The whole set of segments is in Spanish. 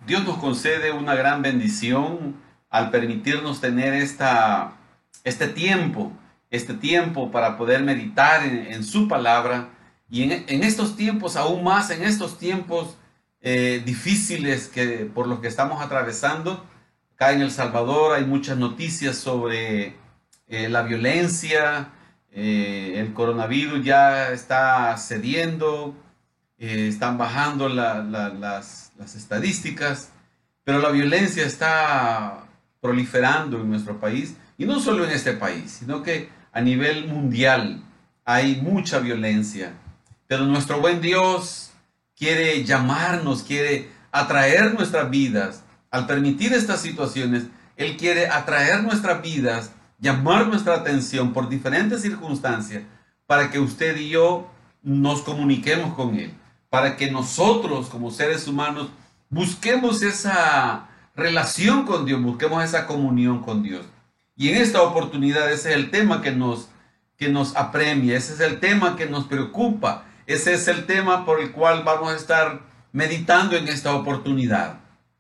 Dios nos concede una gran bendición al permitirnos tener este tiempo para poder meditar en su palabra. Y en estos tiempos, aún más en estos tiempos difíciles por los que estamos atravesando, acá en El Salvador hay muchas noticias sobre la violencia, el coronavirus ya está cediendo, están bajando las estadísticas, pero la violencia está proliferando en nuestro país, y no solo en este país, sino que a nivel mundial hay mucha violencia. Pero nuestro buen Dios quiere llamarnos, quiere atraer nuestras vidas. Al permitir estas situaciones, Él quiere atraer nuestras vidas, llamar nuestra atención por diferentes circunstancias, para que usted y yo nos comuniquemos con Él, para que nosotros como seres humanos busquemos esa relación con Dios, busquemos esa comunión con Dios. Y en esta oportunidad ese es el tema que nos apremia, ese es el tema que nos preocupa, ese es el tema por el cual vamos a estar meditando en esta oportunidad.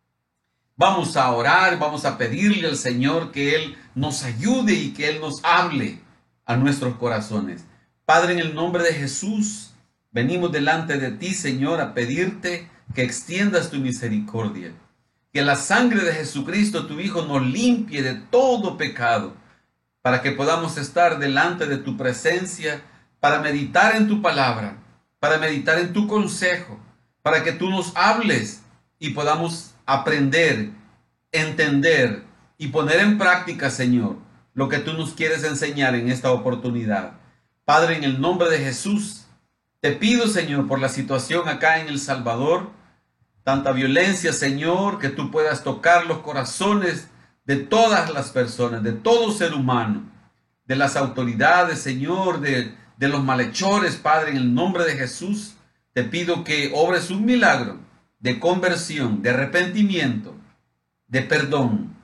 Vamos a orar, vamos a pedirle al Señor que Él nos ayude y que Él nos hable a nuestros corazones. Padre, en el nombre de Jesús, venimos delante de ti, Señor, a pedirte que extiendas tu misericordia. Que la sangre de Jesucristo, tu Hijo, nos limpie de todo pecado, para que podamos estar delante de tu presencia, para meditar en tu palabra, para meditar en tu consejo, para que tú nos hables y podamos aprender, entender y poner en práctica, Señor, lo que tú nos quieres enseñar en esta oportunidad. Padre, en el nombre de Jesús, te pido, Señor, por la situación acá en El Salvador, tanta violencia, Señor, que tú puedas tocar los corazones de todas las personas, de todo ser humano, de las autoridades, Señor, de los malhechores. Padre, en el nombre de Jesús, te pido que obres un milagro de conversión, de arrepentimiento, de perdón.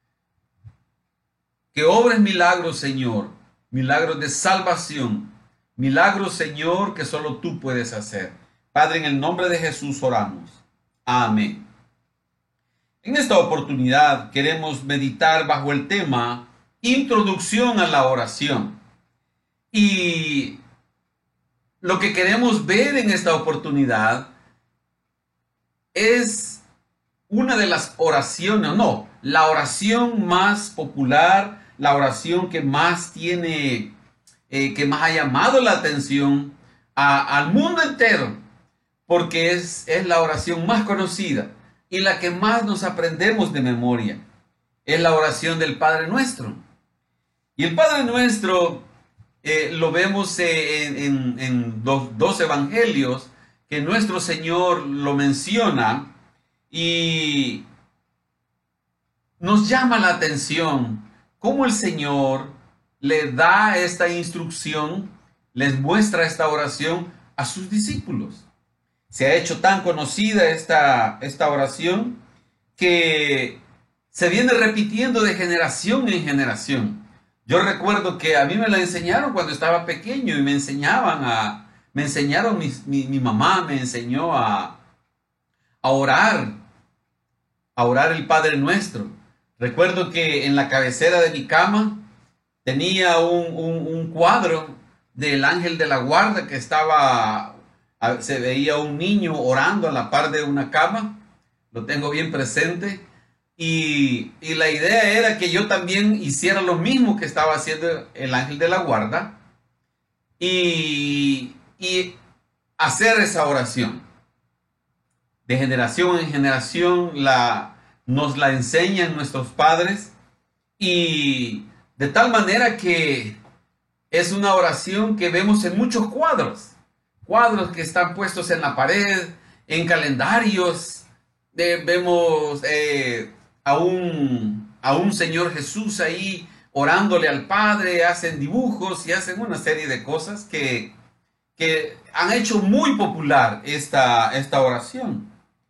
Que obres milagros, Señor, milagros de salvación, milagros, Señor, que solo tú puedes hacer. Padre, en el nombre de Jesús oramos. Amén. En esta oportunidad queremos meditar bajo el tema Introducción a la oración. Y lo que queremos ver en esta oportunidad es una de las oraciones, no, la oración más popular, la oración que más tiene, que más ha llamado la atención al mundo entero, porque es la oración más conocida y la que más nos aprendemos de memoria. Es la oración del Padre Nuestro. Y el Padre Nuestro lo vemos en dos evangelios que nuestro Señor lo menciona, y nos llama la atención cómo el Señor le da esta instrucción, les muestra esta oración a sus discípulos. Se ha hecho tan conocida esta oración que se viene repitiendo de generación en generación. Yo recuerdo que a mí me la enseñaron cuando estaba pequeño, y me enseñaron mi mamá me enseñó a orar el Padre Nuestro. Recuerdo que en la cabecera de mi cama tenía un cuadro del ángel de la guarda que se veía un niño orando a la par de una cama. Lo tengo bien presente. Y la idea era que yo también hiciera lo mismo que estaba haciendo el ángel de la guarda, y hacer esa oración. De generación en generación nos la enseñan nuestros padres, y de tal manera que es una oración que vemos en muchos cuadros que están puestos en la pared, en calendarios. Vemos a un Señor Jesús ahí orándole al Padre, hacen dibujos y hacen una serie de cosas que han hecho muy popular esta oración.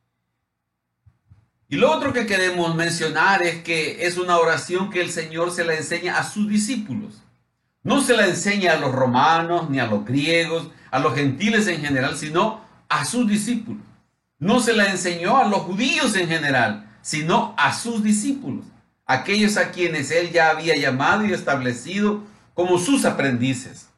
Y lo otro que queremos mencionar es que es una oración que el Señor se la enseña a sus discípulos. No se la enseña a los romanos, ni a los griegos, a los gentiles en general, sino a sus discípulos. no se la enseñó a los judíos en general, sino a sus discípulos, aquellos a quienes él ya había llamado y establecido como sus aprendices.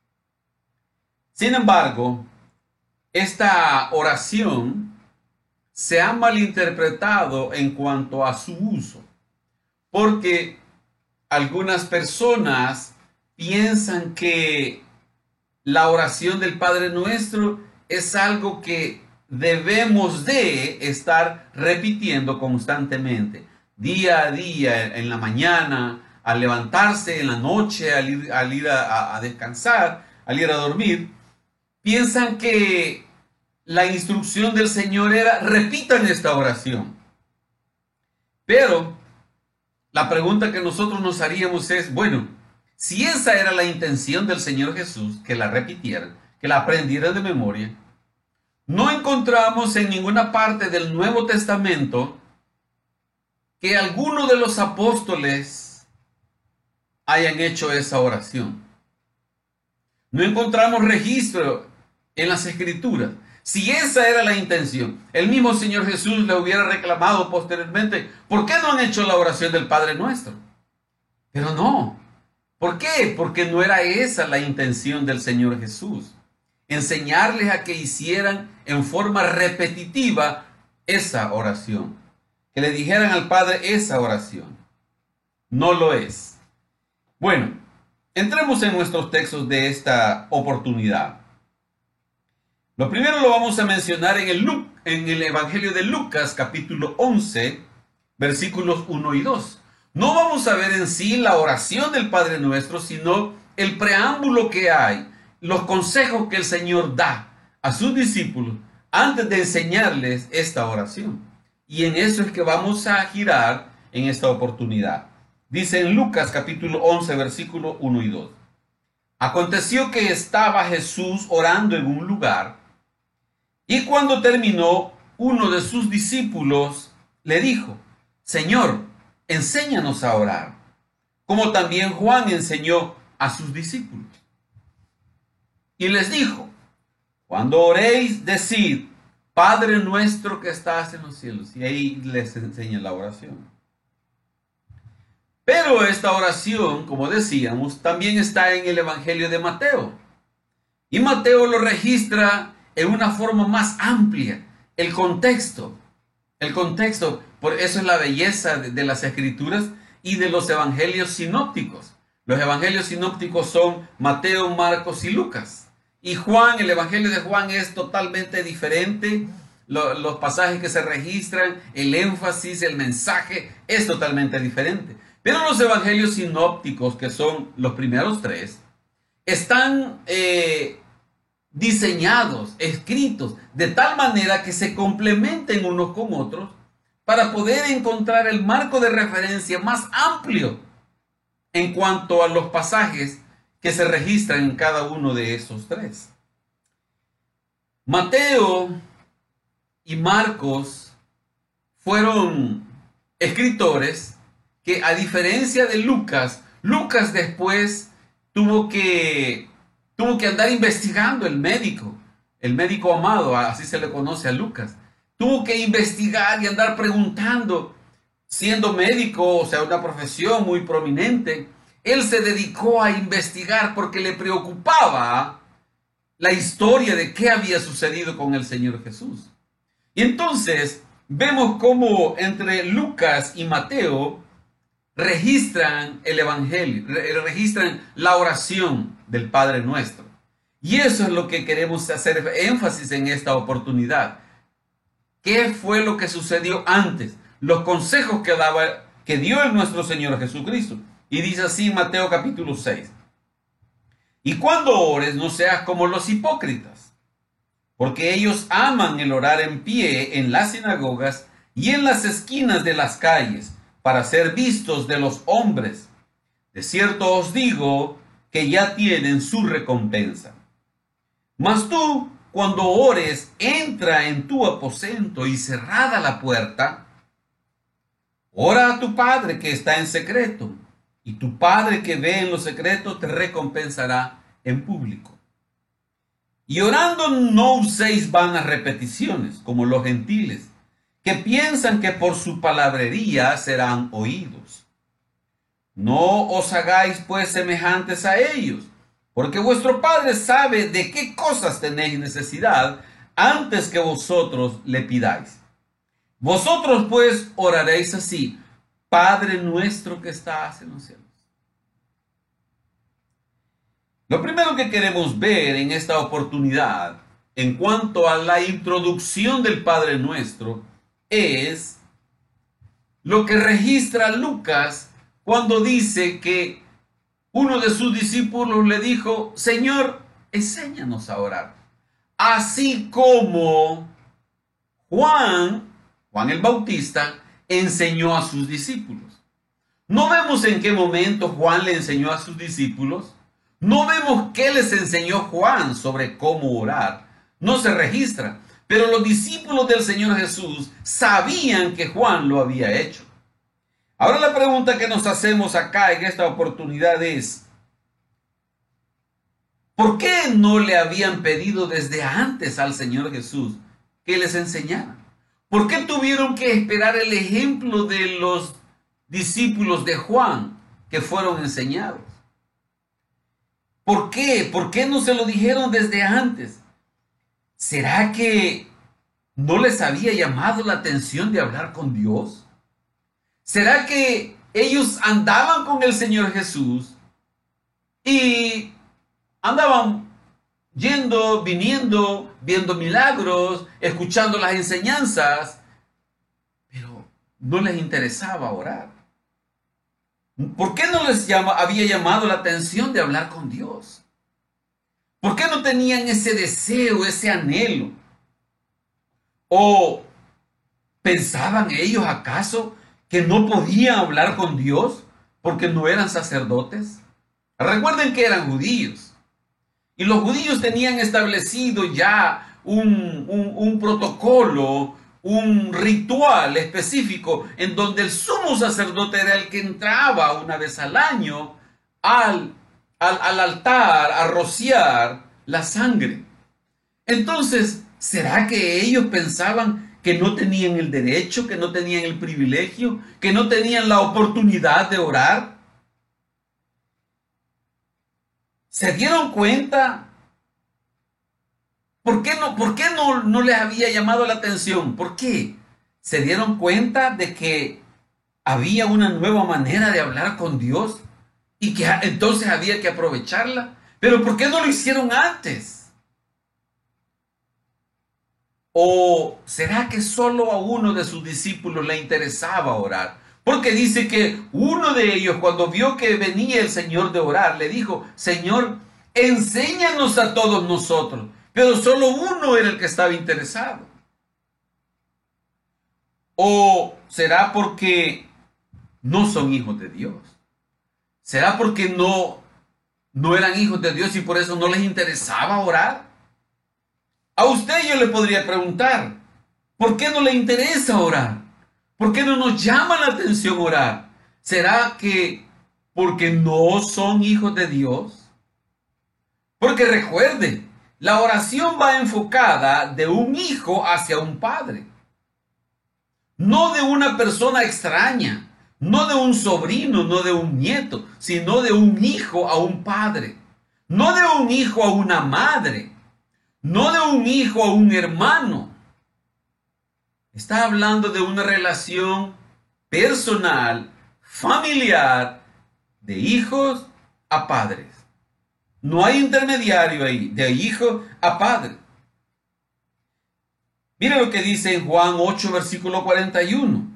Sin embargo, esta oración se ha malinterpretado en cuanto a su uso, porque algunas personas piensan que la oración del Padre Nuestro es algo que debemos de estar repitiendo constantemente, día a día, en la mañana, al levantarse, en la noche, al ir a descansar, al ir a dormir. Piensan que la instrucción del Señor era: repitan esta oración. Pero la pregunta que nosotros nos haríamos es, bueno, si esa era la intención del Señor Jesús, que la repitieran, que la aprendieran de memoria, no encontramos en ninguna parte del Nuevo Testamento que alguno de los apóstoles hayan hecho esa oración. No encontramos registro en las Escrituras. Si esa era la intención, el mismo Señor Jesús le hubiera reclamado posteriormente: ¿por qué no han hecho la oración del Padre Nuestro? Pero no. ¿Por qué? Porque no era esa la intención del Señor Jesús. Enseñarles a que hicieran en forma repetitiva esa oración. Que le dijeran al Padre esa oración. No lo es. Bueno, entremos en nuestros textos de esta oportunidad. Lo primero lo vamos a mencionar en el Evangelio de Lucas, capítulo 11, versículos 1 y 2. No vamos a ver en sí la oración del Padre Nuestro, sino el preámbulo que hay, los consejos que el Señor da a sus discípulos antes de enseñarles esta oración. Y en eso es que vamos a girar en esta oportunidad. Dice en Lucas capítulo 11, versículo 1 y 2. Aconteció que estaba Jesús orando en un lugar, y cuando terminó, uno de sus discípulos le dijo: Señor, enséñanos a orar, como también Juan enseñó a sus discípulos. Y les dijo: cuando oréis, decid: Padre nuestro que estás en los cielos. Y ahí les enseña la oración. Pero esta oración, como decíamos, también está en el Evangelio de Mateo. Y Mateo lo registra en una forma más amplia. El contexto, por eso es la belleza de las Escrituras y de los Evangelios sinópticos. Los Evangelios sinópticos son Mateo, Marcos y Lucas. Y Juan, el Evangelio de Juan es totalmente diferente. Los pasajes que se registran, el énfasis, el mensaje es totalmente diferente. Pero los Evangelios sinópticos, que son los primeros tres, están diseñados, escritos, de tal manera que se complementen unos con otros para poder encontrar el marco de referencia más amplio en cuanto a los pasajes que se registran en cada uno de esos tres. Mateo y Marcos fueron escritores que, a diferencia de Lucas, Lucas después tuvo que andar investigando. El médico amado, así se le conoce a Lucas, tuvo que investigar y andar preguntando. Siendo médico, o sea, una profesión muy prominente, él se dedicó a investigar porque le preocupaba la historia de qué había sucedido con el Señor Jesús. Y entonces vemos cómo entre Lucas y Mateo registran el Evangelio, registran la oración del Padre Nuestro. Y eso es lo que queremos hacer énfasis en esta oportunidad. ¿Qué fue lo que sucedió antes? Los consejos que dio nuestro Señor Jesucristo. Y dice así Mateo capítulo 6. Y cuando ores, no seas como los hipócritas, porque ellos aman el orar en pie en las sinagogas y en las esquinas de las calles, para ser vistos de los hombres. De cierto os digo que ya tienen su recompensa. Mas tú, cuando ores, entra en tu aposento y cerrada la puerta, ora a tu Padre que está en secreto, y tu Padre que ve en lo secreto te recompensará en público. Y orando no uséis vanas repeticiones, como los gentiles, que piensan que por su palabrería serán oídos. No os hagáis pues semejantes a ellos, porque vuestro Padre sabe de qué cosas tenéis necesidad antes que vosotros le pidáis. Vosotros pues oraréis así: Padre nuestro que estás en los cielos. Lo primero que queremos ver en esta oportunidad, en cuanto a la introducción del Padre Nuestro, es lo que registra Lucas cuando dice que uno de sus discípulos le dijo: Señor, enséñanos a orar. Así como Juan el Bautista, enseñó a sus discípulos. No vemos en qué momento Juan le enseñó a sus discípulos. No vemos qué les enseñó Juan sobre cómo orar. No se registra. Pero los discípulos del Señor Jesús sabían que Juan lo había hecho. Ahora la pregunta que nos hacemos acá en esta oportunidad es: ¿por qué no le habían pedido desde antes al Señor Jesús que les enseñara? ¿Por qué tuvieron que esperar el ejemplo de los discípulos de Juan que fueron enseñados? ¿Por qué? ¿Por qué no se lo dijeron desde antes? ¿Será que no les había llamado la atención de hablar con Dios? ¿Será que ellos andaban con el Señor Jesús y andaban yendo, viniendo, viendo milagros, escuchando las enseñanzas, pero no les interesaba orar? ¿Por qué no les había llamado la atención de hablar con Dios? ¿Por qué no tenían ese deseo, ese anhelo? ¿O pensaban ellos acaso que no podían hablar con Dios porque no eran sacerdotes? Recuerden que eran judíos. Y los judíos tenían establecido ya un protocolo, un ritual específico en donde el sumo sacerdote era el que entraba una vez al año al altar a rociar la sangre. Entonces, ¿será que ellos pensaban que no tenían el derecho, que no tenían el privilegio, que no tenían la oportunidad de orar? ¿Se dieron cuenta? ¿Por qué no les había llamado la atención? ¿Por qué? ¿Se dieron cuenta de que había una nueva manera de hablar con Dios y que entonces había que aprovecharla? ¿Pero por qué no lo hicieron antes? ¿O será que solo a uno de sus discípulos le interesaba orar? Porque dice que uno de ellos, cuando vio que venía el Señor de orar, le dijo: Señor, enséñanos a todos nosotros. Pero solo uno era el que estaba interesado. ¿O será porque no son hijos de Dios? ¿Será porque no eran hijos de Dios y por eso no les interesaba orar? A usted yo le podría preguntar: ¿por qué no le interesa orar? ¿Por qué no nos llama la atención orar? ¿Será que porque no son hijos de Dios? Porque recuerde, la oración va enfocada de un hijo hacia un padre. No de una persona extraña, no de un sobrino, no de un nieto, sino de un hijo a un padre. No de un hijo a una madre, no de un hijo a un hermano. Está hablando de una relación personal, familiar, de hijos a padres. No hay intermediario ahí, de hijo a padre. Mira lo que dice en Juan 8, versículo 41.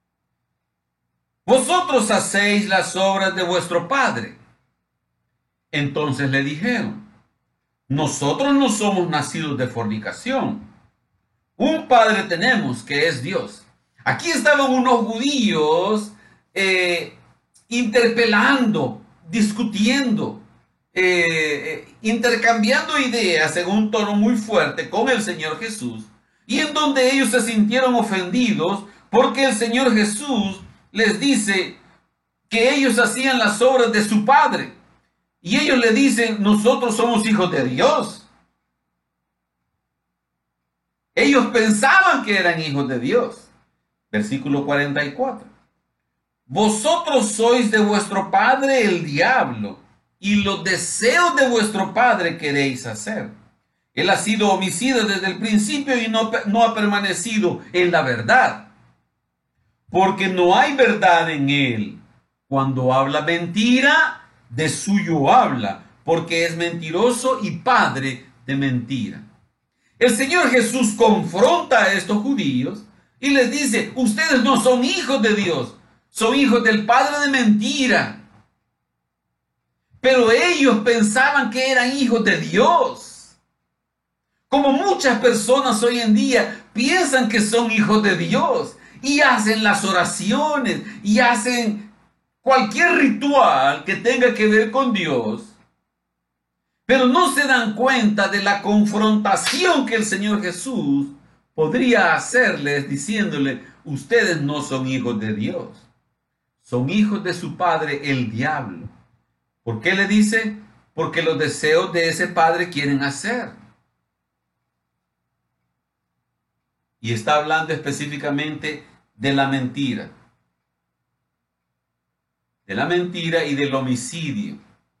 Vosotros hacéis las obras de vuestro padre. Entonces le dijeron: nosotros no somos nacidos de fornicación. Un padre tenemos, que es Dios. Aquí estaban unos judíos interpelando, discutiendo, intercambiando ideas en un tono muy fuerte con el Señor Jesús, y en donde ellos se sintieron ofendidos porque el Señor Jesús les dice que ellos hacían las obras de su padre, y ellos le dicen: nosotros somos hijos de Dios. Ellos pensaban que eran hijos de Dios. Versículo 44. Vosotros sois de vuestro padre el diablo, y los deseos de vuestro padre queréis hacer. Él ha sido homicida desde el principio y no ha permanecido en la verdad, porque no hay verdad en él. Cuando habla mentira, de suyo habla, porque es mentiroso y padre de mentira. El Señor Jesús confronta a estos judíos y les dice: ustedes no son hijos de Dios, son hijos del padre de mentira. Pero ellos pensaban que eran hijos de Dios. Como muchas personas hoy en día piensan que son hijos de Dios y hacen las oraciones y hacen cualquier ritual que tenga que ver con Dios, pero no se dan cuenta de la confrontación que el Señor Jesús podría hacerles diciéndole: ustedes no son hijos de Dios, son hijos de su padre el diablo. ¿Por qué le dice? Porque los deseos de ese padre quieren hacer. Y está hablando específicamente de la mentira. De la mentira y del homicidio.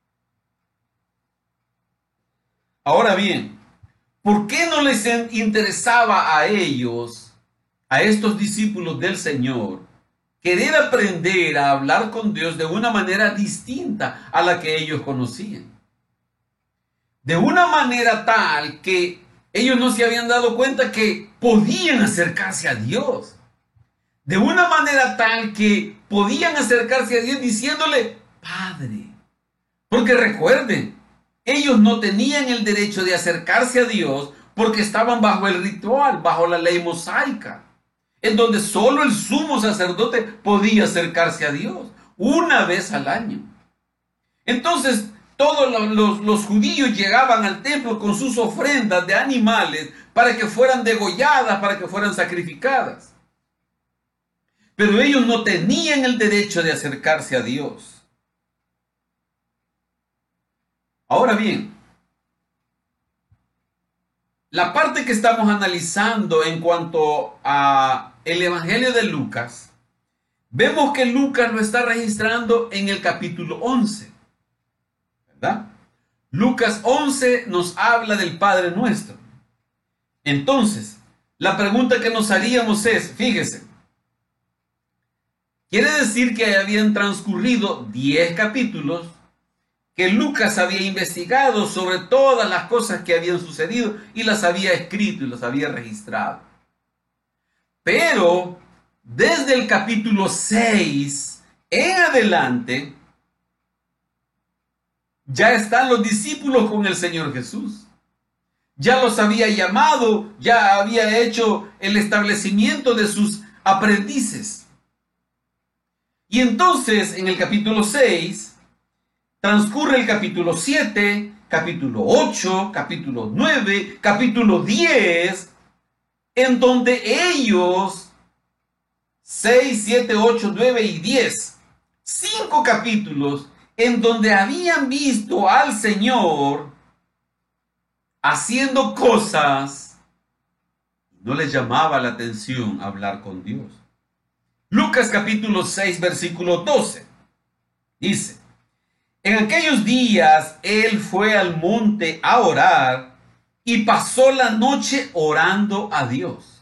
Ahora bien, ¿por qué no les interesaba a ellos, a estos discípulos del Señor, querer aprender a hablar con Dios de una manera distinta a la que ellos conocían? De una manera tal que ellos no se habían dado cuenta que podían acercarse a Dios. De una manera tal que podían acercarse a Dios diciéndole: Padre. Porque recuerden, ellos no tenían el derecho de acercarse a Dios porque estaban bajo el ritual, bajo la ley mosaica, en donde solo el sumo sacerdote podía acercarse a Dios una vez al año. Entonces, todos los judíos llegaban al templo con sus ofrendas de animales para que fueran degolladas, para que fueran sacrificadas. Pero ellos no tenían el derecho de acercarse a Dios. Ahora bien, la parte que estamos analizando en cuanto a el Evangelio de Lucas, vemos que Lucas lo está registrando en el capítulo 11, ¿verdad? Lucas 11 nos habla del Padre Nuestro. Entonces, la pregunta que nos haríamos es, fíjese, quiere decir que habían transcurrido 10 capítulos, que Lucas había investigado sobre todas las cosas que habían sucedido y las había escrito y las había registrado. Pero desde el capítulo 6 en adelante, ya están los discípulos con el Señor Jesús. Ya los había llamado, ya había hecho el establecimiento de sus aprendices. Y entonces en el capítulo 6 transcurre el capítulo 7, capítulo 8, capítulo 9, capítulo 10, en donde ellos, 6, 7, 8, 9 y 10, 5 capítulos en donde habían visto al Señor haciendo cosas, no les llamaba la atención hablar con Dios. Lucas capítulo 6, versículo 12, dice: en aquellos días él fue al monte a orar y pasó la noche orando a Dios.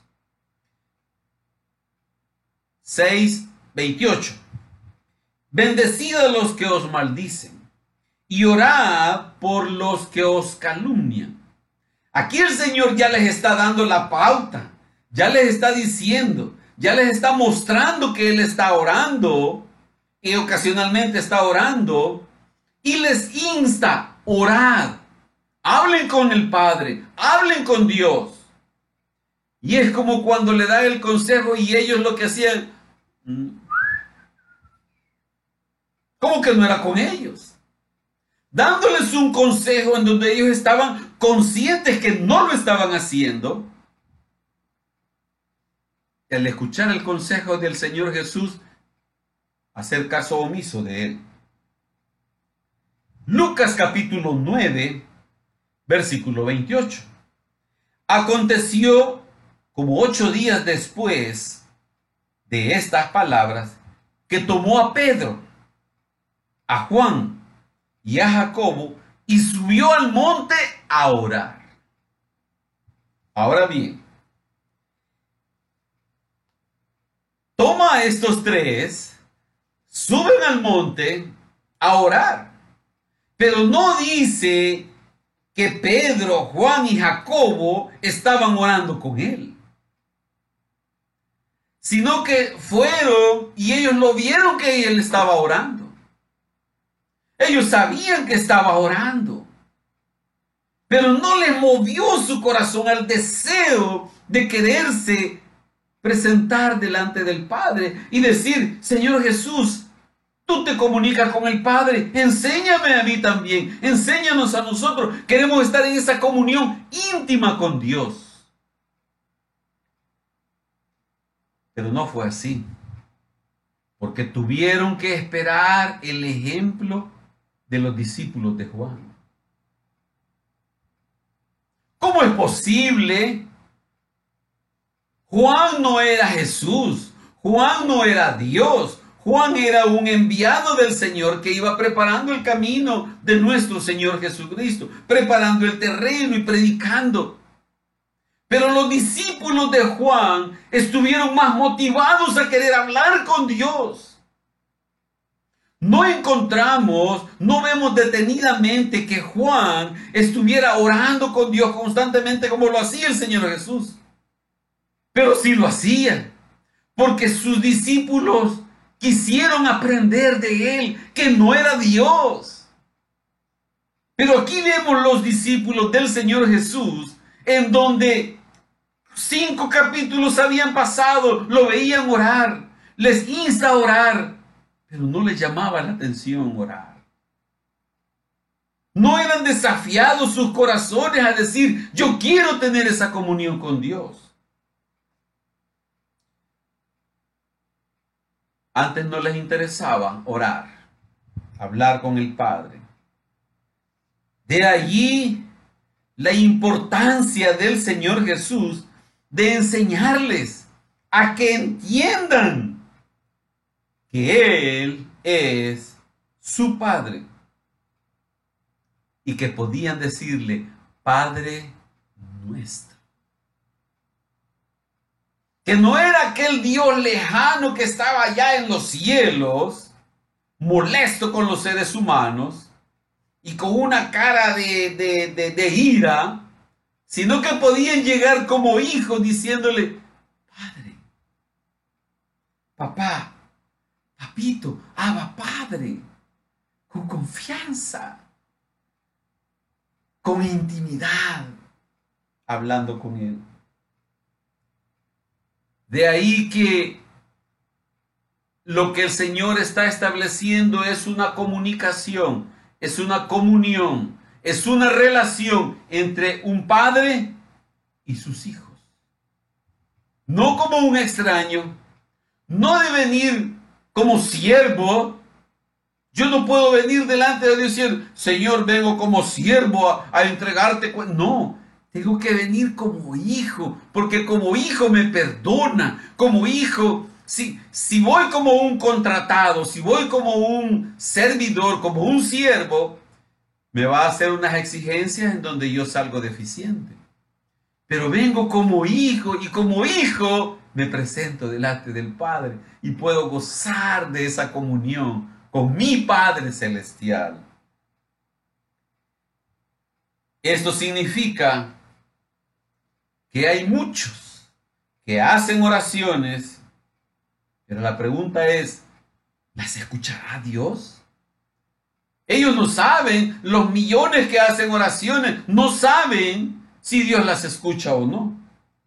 6:28. Bendecid a los que os maldicen y orad por los que os calumnian. Aquí el Señor ya les está dando la pauta, ya les está diciendo, ya les está mostrando que Él está orando y ocasionalmente está orando y les insta: orad, hablen con el Padre, hablen con Dios. Y es como cuando le da el consejo y ellos lo que hacían, como que no era con ellos, dándoles un consejo en donde ellos estaban conscientes que no lo estaban haciendo. Al escuchar el consejo del Señor Jesús, hacer caso omiso de él. Lucas capítulo 9, versículo 28. Aconteció como 8 días después de estas palabras, que tomó a Pedro, a Juan y a Jacobo y subió al monte a orar. Ahora bien, toma a estos tres, suben al monte a orar, pero no dice que Pedro, Juan y Jacobo estaban orando con él, sino que fueron y ellos lo vieron que él estaba orando. Ellos sabían que estaba orando, pero no les movió su corazón al deseo de quererse presentar delante del Padre y decir: Señor Jesús, tú te comunicas con el Padre, enséñame a mí también, enséñanos a nosotros. Queremos estar en esa comunión íntima con Dios. Pero no fue así, porque tuvieron que esperar el ejemplo de los discípulos de Juan. ¿Cómo es posible? Juan no era Jesús, Juan no era Dios, Juan era un enviado del Señor que iba preparando el camino de nuestro Señor Jesucristo, preparando el terreno y predicando. Pero los discípulos de Juan estuvieron más motivados a querer hablar con Dios. No encontramos, no vemos detenidamente que Juan estuviera orando con Dios constantemente como lo hacía el Señor Jesús. Pero sí lo hacía, porque sus discípulos quisieron aprender de él, que no era Dios. Pero aquí vemos los discípulos del Señor Jesús, en donde 5 capítulos habían pasado, lo veían orar, les insta a orar, pero no les llamaba la atención orar. No eran desafiados sus corazones a decir: yo quiero tener esa comunión con Dios. Antes no les interesaba orar, hablar con el Padre. De allí la importancia del Señor Jesús de enseñarles a que entiendan que Él es su Padre y que podían decirle: Padre nuestro. Que no era aquel Dios lejano que estaba allá en los cielos, molesto con los seres humanos y con una cara de ira, sino que podían llegar como hijos diciéndole: Padre, papá, papito, Abba Padre, con confianza, con intimidad, hablando con Él. De ahí que lo que el Señor está estableciendo es una comunicación, es una comunión, es una relación entre un padre y sus hijos. No como un extraño, no de venir como siervo. Yo no puedo venir delante de Dios y decir: Señor, vengo como siervo a entregarte. No. Tengo que venir como hijo, porque como hijo me perdona. Como hijo, si voy como un contratado, si voy como un servidor, como un siervo, me va a hacer unas exigencias en donde yo salgo deficiente. Pero vengo como hijo y como hijo me presento delante del Padre y puedo gozar de esa comunión con mi Padre Celestial. Esto significa que hay muchos que hacen oraciones, pero la pregunta es: ¿las escuchará Dios? Ellos no saben, los millones que hacen oraciones, no saben si Dios las escucha o no.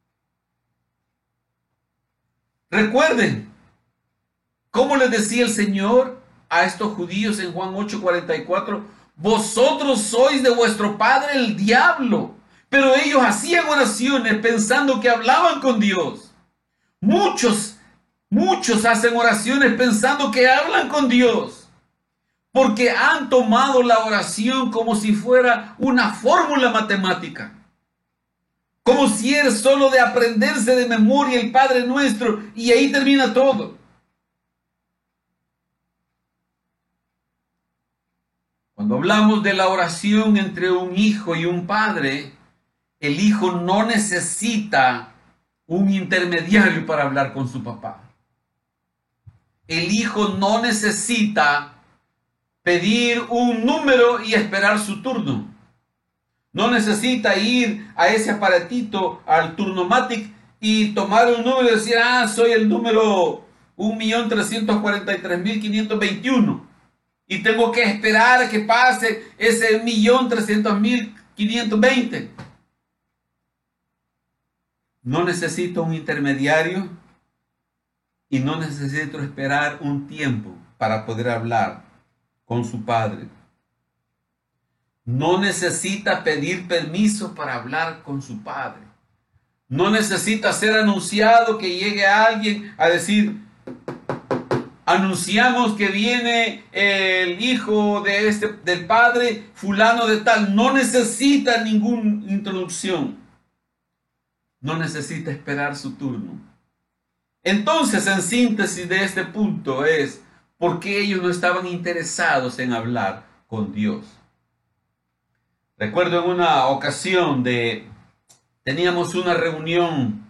Recuerden, ¿cómo les decía el Señor a estos judíos en Juan 8:44? Vosotros sois de vuestro padre el diablo. Pero ellos hacían oraciones pensando que hablaban con Dios. Muchos hacen oraciones pensando que hablan con Dios, porque han tomado la oración como si fuera una fórmula matemática, Como si es solo de aprenderse de memoria el Padre Nuestro y ahí termina todo. Cuando hablamos de la oración entre un hijo y un padre, el hijo no necesita un intermediario para hablar con su papá. El hijo no necesita pedir un número y esperar su turno. No necesita ir a ese aparatito, al Turnomatic, y tomar un número y decir, soy el número 1.343.521. Y tengo que esperar a que pase ese 1.300.520. No necesito un intermediario y no necesito esperar un tiempo para poder hablar con su padre. No necesita pedir permiso para hablar con su padre. No necesita ser anunciado, que llegue alguien a decir, anunciamos que viene el hijo del padre fulano de tal. No necesita ninguna introducción. No necesita esperar su turno. Entonces, en síntesis de este punto es, ¿por qué ellos no estaban interesados en hablar con Dios? Recuerdo en una ocasión teníamos una reunión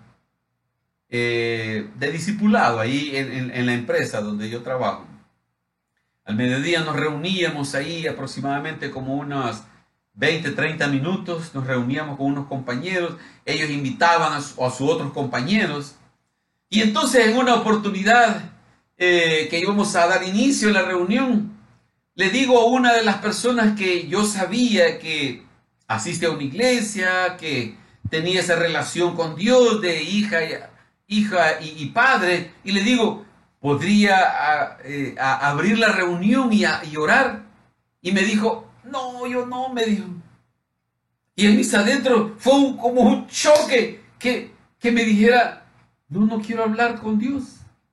de discipulado ahí en la empresa donde yo trabajo. Al mediodía nos reuníamos ahí aproximadamente como unos 20, 30 minutos, nos reuníamos con unos compañeros, ellos invitaban a sus otros compañeros, y entonces en una oportunidad que íbamos a dar inicio a la reunión, le digo a una de las personas que yo sabía que asiste a una iglesia, que tenía esa relación con Dios de hija y padre, y le digo, ¿podría abrir la reunión y orar? Y me dijo, no, yo no, me dijo. Y en mis adentro fue como un choque que me dijera, no quiero hablar con Dios.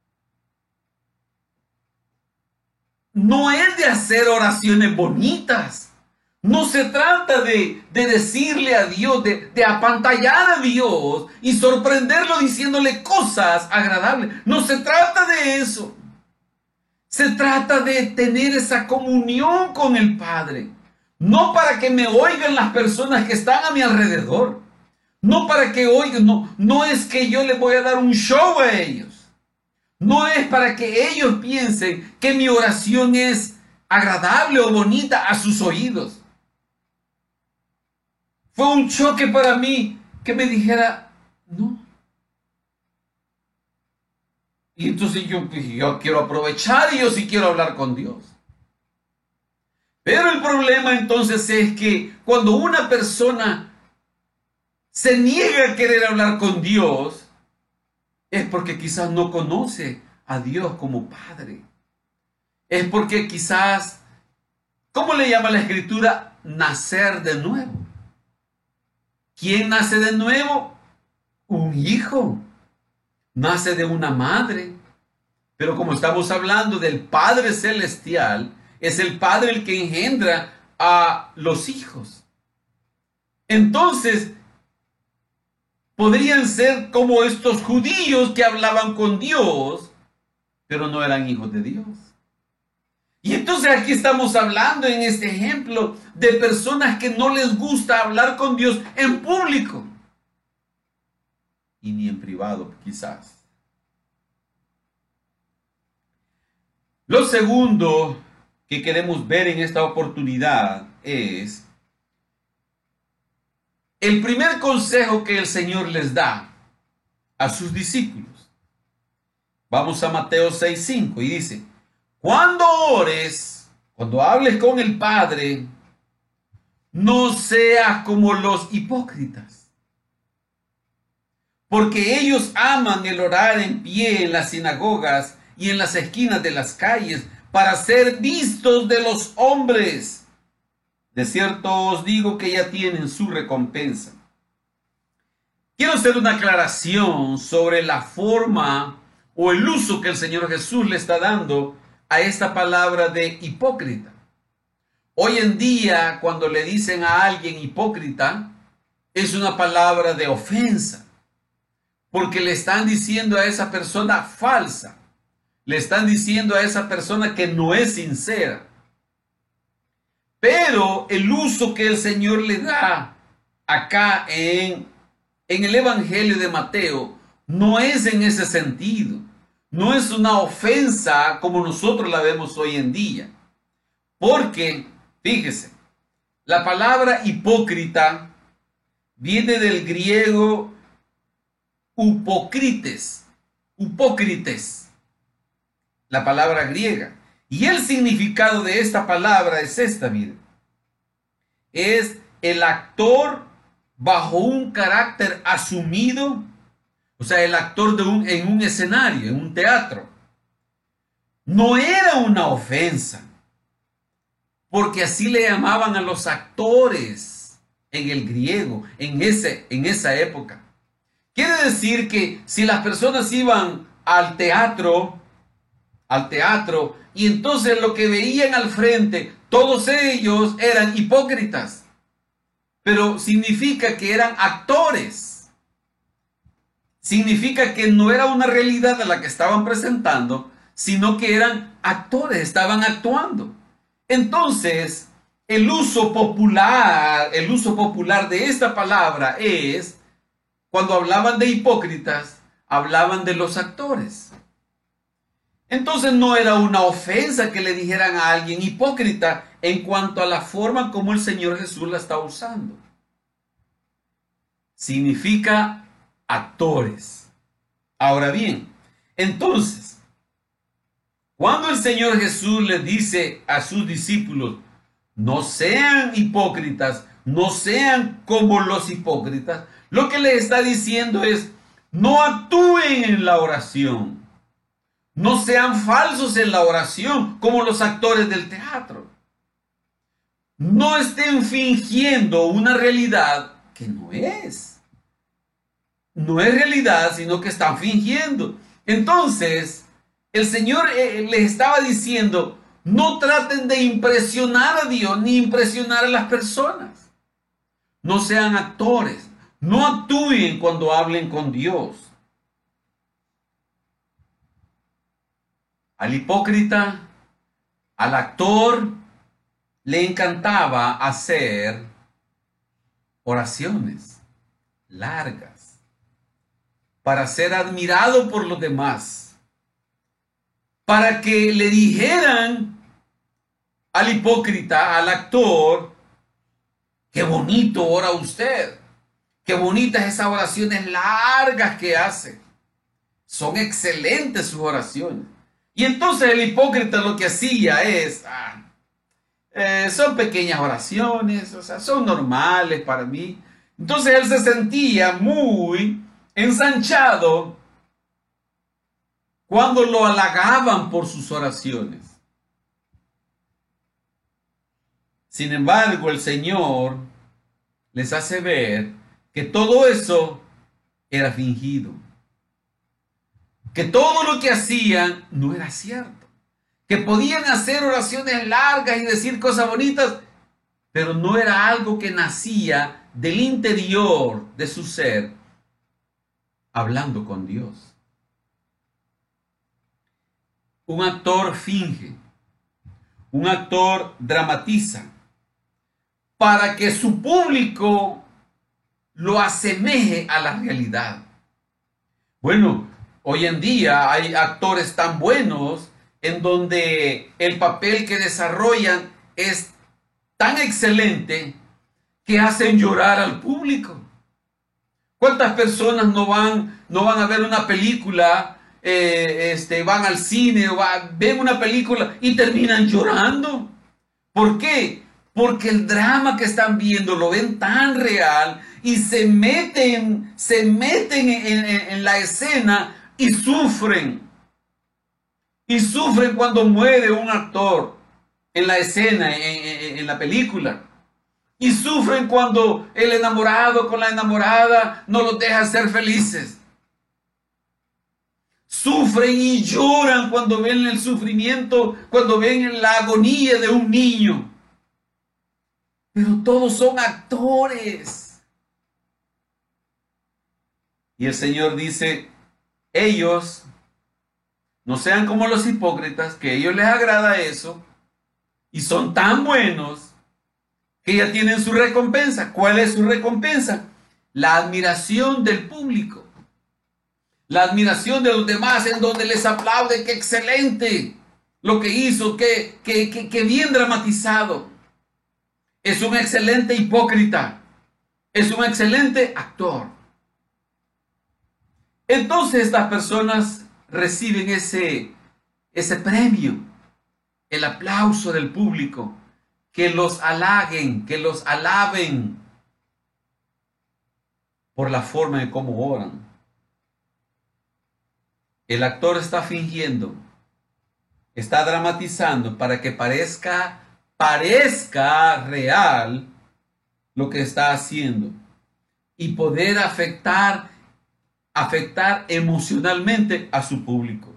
No es de hacer oraciones bonitas. No se trata de decirle a Dios, de apantallar a Dios y sorprenderlo diciéndole cosas agradables. No se trata de eso. Se trata de tener esa comunión con el Padre. No para que me oigan las personas que están a mi alrededor. No para que oigan, no es que yo les voy a dar un show a ellos. No es para que ellos piensen que mi oración es agradable o bonita a sus oídos. Fue un choque para mí que me dijera, no. Y entonces yo quiero aprovechar y yo sí quiero hablar con Dios. Pero el problema entonces es que cuando una persona se niega a querer hablar con Dios, es porque quizás no conoce a Dios como Padre. Es porque quizás, ¿cómo le llama la Escritura? Nacer de nuevo. ¿Quién nace de nuevo? Un hijo. Nace de una madre. Pero como estamos hablando del Padre Celestial, es el Padre el que engendra a los hijos. Entonces, podrían ser como estos judíos que hablaban con Dios, pero no eran hijos de Dios. Y entonces aquí estamos hablando en este ejemplo de personas que no les gusta hablar con Dios en público. Y ni en privado, quizás. Lo segundo que queremos ver en esta oportunidad es el primer consejo que el Señor les da a sus discípulos. Vamos a Mateo 6:5 y dice, cuando ores, cuando hables con el Padre, no seas como los hipócritas, porque ellos aman el orar en pie en las sinagogas y en las esquinas de las calles para ser vistos de los hombres. De cierto os digo que ya tienen su recompensa. Quiero hacer una aclaración sobre la forma o el uso que el Señor Jesús le está dando a esta palabra de hipócrita. Hoy en día, cuando le dicen a alguien hipócrita, es una palabra de ofensa, porque le están diciendo a esa persona falsa, le están diciendo a esa persona que no es sincera. Pero el uso que el Señor le da acá en el Evangelio de Mateo no es en ese sentido. No es una ofensa como nosotros la vemos hoy en día. Porque, fíjese, la palabra hipócrita viene del griego hipócrites, la palabra griega. Y el significado de esta palabra es esta, miren. Es el actor bajo un carácter asumido, o sea, el actor en un escenario, en un teatro. No era una ofensa, porque así le llamaban a los actores en el griego, en esa época. Quiere decir que si las personas iban al teatro, y entonces lo que veían al frente, todos ellos eran hipócritas, pero significa que eran actores. Significa que no era una realidad a la que estaban presentando, sino que eran actores, estaban actuando. Entonces, el uso popular de esta palabra es, cuando hablaban de hipócritas, hablaban de los actores. Entonces no era una ofensa que le dijeran a alguien hipócrita en cuanto a la forma como el Señor Jesús la está usando. Significa actores. Ahora bien, entonces, cuando el Señor Jesús le dice a sus discípulos, no sean hipócritas, no sean como los hipócritas, lo que le está diciendo es, no actúen en la oración. No sean falsos en la oración como los actores del teatro. No estén fingiendo una realidad que no es. No es realidad, sino que están fingiendo. Entonces, el Señor les estaba diciendo, no traten de impresionar a Dios ni impresionar a las personas. No sean actores. No actúen cuando hablen con Dios. Al hipócrita, al actor, le encantaba hacer oraciones largas para ser admirado por los demás, para que le dijeran al hipócrita, al actor, qué bonito ora usted, qué bonitas esas oraciones largas que hace, son excelentes sus oraciones. Y entonces el hipócrita lo que hacía es, son pequeñas oraciones, o sea, son normales para mí. Entonces él se sentía muy ensanchado cuando lo halagaban por sus oraciones. Sin embargo, el Señor les hace ver que todo eso era fingido. Que todo lo que hacían no era cierto. Que podían hacer oraciones largas y decir cosas bonitas, pero no era algo que nacía del interior de su ser, hablando con Dios. Un actor finge, un actor dramatiza, para que su público lo asemeje a la realidad. Bueno, hoy en día hay actores tan buenos en donde el papel que desarrollan es tan excelente que hacen llorar al público. ¿Cuántas personas no van a ver una película, van al cine o ven una película y terminan llorando? ¿Por qué? Porque el drama que están viendo lo ven tan real y se meten en la escena y sufren. Y sufren cuando muere un actor en la escena, en la película. Y sufren cuando el enamorado con la enamorada no los deja ser felices. Sufren y lloran cuando ven el sufrimiento, cuando ven la agonía de un niño. Pero todos son actores. Y el Señor dice, ellos no sean como los hipócritas, que a ellos les agrada eso, y son tan buenos que ya tienen su recompensa. ¿Cuál es su recompensa? La admiración del público. La admiración de los demás, en donde les aplaude, qué excelente lo que hizo, qué bien dramatizado. Es un excelente hipócrita. Es un excelente actor. Entonces estas personas reciben ese premio, el aplauso del público, que los halaguen, que los alaben por la forma en cómo oran. El actor está fingiendo, está dramatizando para que parezca real lo que está haciendo y poder afectar emocionalmente a su público.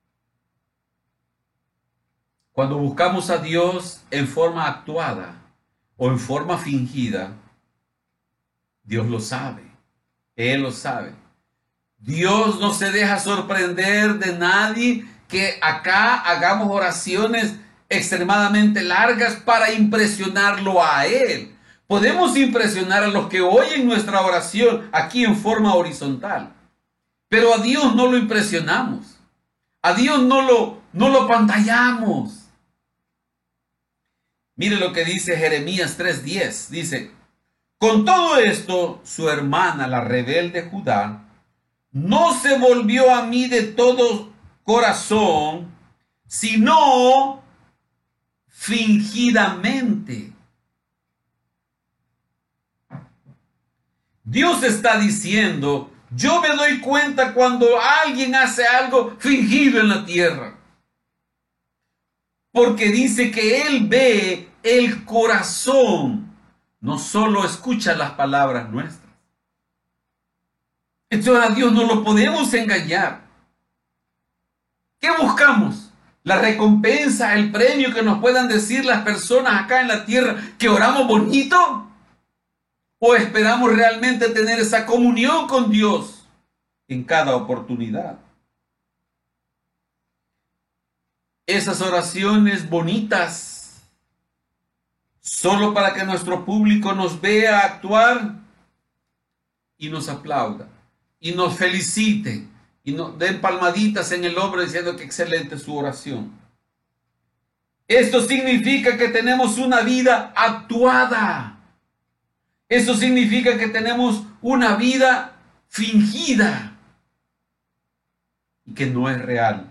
Cuando buscamos a Dios en forma actuada o en forma fingida, Dios lo sabe, Él lo sabe. Dios no se deja sorprender de nadie que acá hagamos oraciones extremadamente largas para impresionarlo a Él. Podemos impresionar a los que oyen nuestra oración aquí en forma horizontal, pero a Dios no lo impresionamos. A Dios no lo pantallamos. Mire lo que dice Jeremías 3:10. Dice, con todo esto, su hermana, la rebelde Judá, no se volvió a mí de todo corazón, sino fingidamente. Dios está diciendo, yo me doy cuenta cuando alguien hace algo fingido en la tierra. Porque dice que Él ve el corazón, no solo escucha las palabras nuestras. Entonces a Dios no lo podemos engañar. ¿Qué buscamos? La recompensa, el premio que nos puedan decir las personas acá en la tierra que oramos bonito. ¿O esperamos realmente tener esa comunión con Dios en cada oportunidad? Esas oraciones bonitas, solo para que nuestro público nos vea actuar y nos aplauda, y nos felicite, y nos den palmaditas en el hombro diciendo que excelente su oración. Esto significa que tenemos una vida actuada. Eso significa que tenemos una vida fingida y que no es real.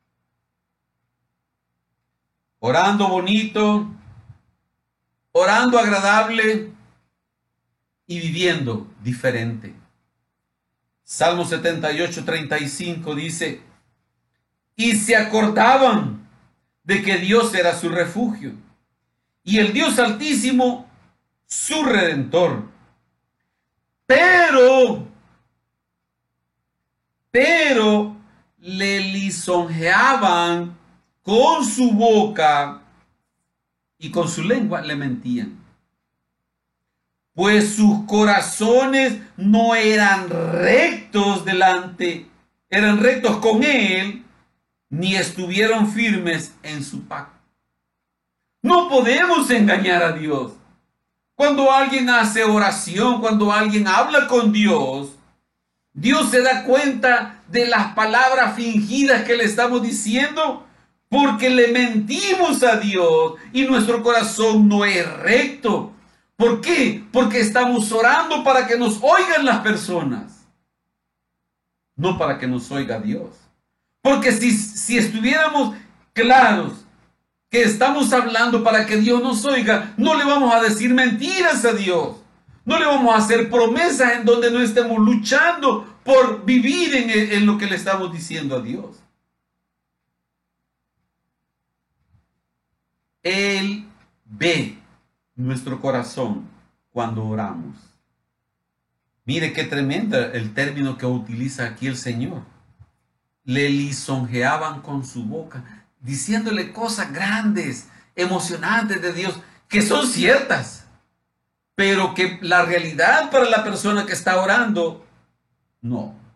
Orando bonito, orando agradable y viviendo diferente. Salmo 78:35 dice, y se acordaban de que Dios era su refugio y el Dios Altísimo su redentor. Pero le lisonjeaban con su boca y con su lengua le mentían. Pues sus corazones no eran rectos eran rectos con Él, ni estuvieron firmes en su pacto. No podemos engañar a Dios. Cuando alguien hace oración, cuando alguien habla con Dios, Dios se da cuenta de las palabras fingidas que le estamos diciendo porque le mentimos a Dios y nuestro corazón no es recto. ¿Por qué? Porque estamos orando para que nos oigan las personas, no para que nos oiga Dios. Porque si estuviéramos claros que estamos hablando para que Dios nos oiga, no le vamos a decir mentiras a Dios. No le vamos a hacer promesas en donde no estemos luchando por vivir en lo que le estamos diciendo a Dios. Él ve nuestro corazón cuando oramos. Mire qué tremendo el término que utiliza aquí el Señor. Le lisonjeaban con su boca, diciéndole cosas grandes, emocionantes de Dios, que son ciertas, pero que la realidad para la persona que está orando, no.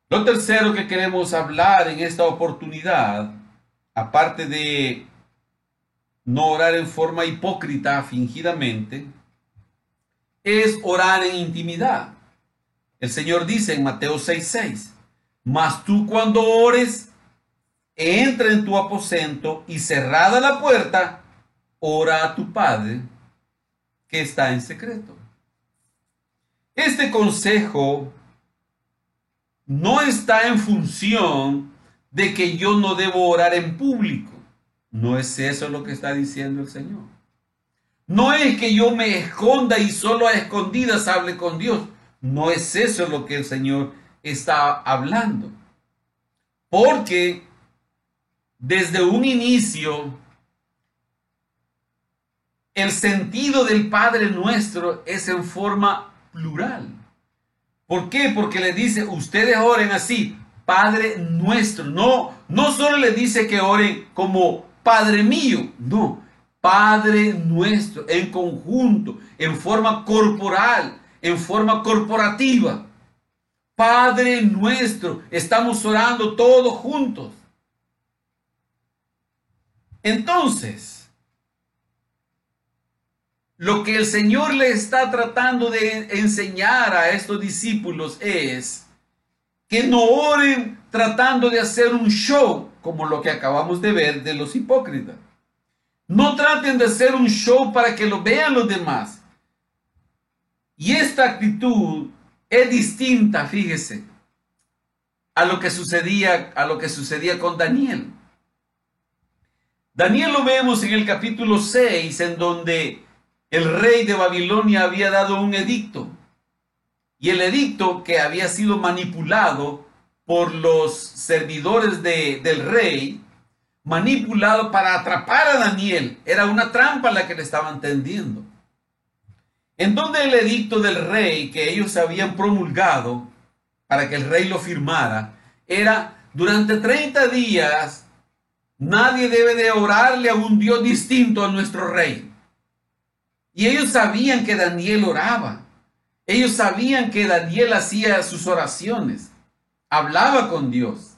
Lo tercero que queremos hablar en esta oportunidad, aparte de no orar en forma hipócrita, fingidamente, es orar en intimidad. El Señor dice en Mateo 6:6, mas tú cuando ores, entra en tu aposento y cerrada la puerta, ora a tu Padre que está en secreto. Este consejo no está en función de que yo no debo orar en público. No es eso lo que está diciendo el Señor. No es que yo me esconda y solo a escondidas hable con Dios. No es eso lo que el Señor está hablando. Porque desde un inicio, el sentido del Padre Nuestro es en forma plural. ¿Por qué? Porque le dice, ustedes oren así, Padre Nuestro. No solo le dice que oren como Padre mío, no. Padre Nuestro, en conjunto, en forma corporal, en forma corporativa. Padre Nuestro, estamos orando todos juntos. Entonces, lo que el Señor le está tratando de enseñar a estos discípulos es que no oren tratando de hacer un show, como lo que acabamos de ver de los hipócritas. No traten de hacer un show para que lo vean los demás. Y esta actitud es distinta, fíjese, a lo que sucedía con Daniel. Daniel lo vemos en el capítulo 6, en donde el rey de Babilonia había dado un edicto. Y el edicto, que había sido manipulado por los servidores del rey, manipulado para atrapar a Daniel. Era una trampa la que le estaban tendiendo. En donde el edicto del rey que ellos habían promulgado para que el rey lo firmara, era durante 30 días nadie debe de orarle a un Dios distinto a nuestro rey. Y ellos sabían que Daniel oraba. Ellos sabían que Daniel hacía sus oraciones. Hablaba con Dios.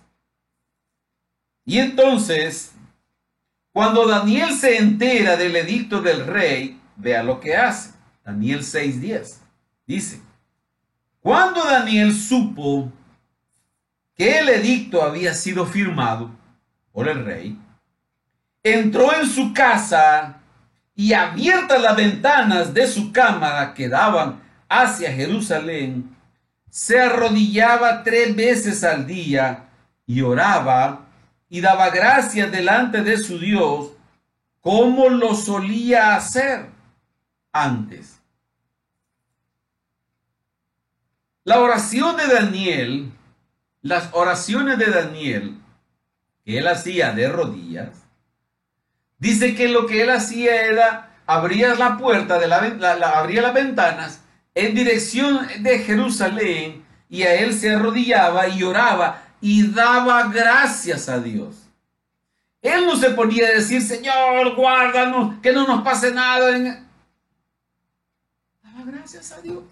Y entonces, cuando Daniel se entera del edicto del rey, vea lo que hace. Daniel 6:10 dice, cuando Daniel supo que el edicto había sido firmado por el rey, entró en su casa y abiertas las ventanas de su cámara que daban hacia Jerusalén, se arrodillaba 3 veces al día y oraba y daba gracias delante de su Dios como lo solía hacer antes. La oración de Daniel, las oraciones de Daniel que él hacía de rodillas, dice que lo que él hacía era abría la puerta, abría las ventanas en dirección de Jerusalén y a él se arrodillaba y oraba y daba gracias a Dios. Él no se ponía a decir, Señor, guárdanos, que no nos pase nada. Daba gracias a Dios.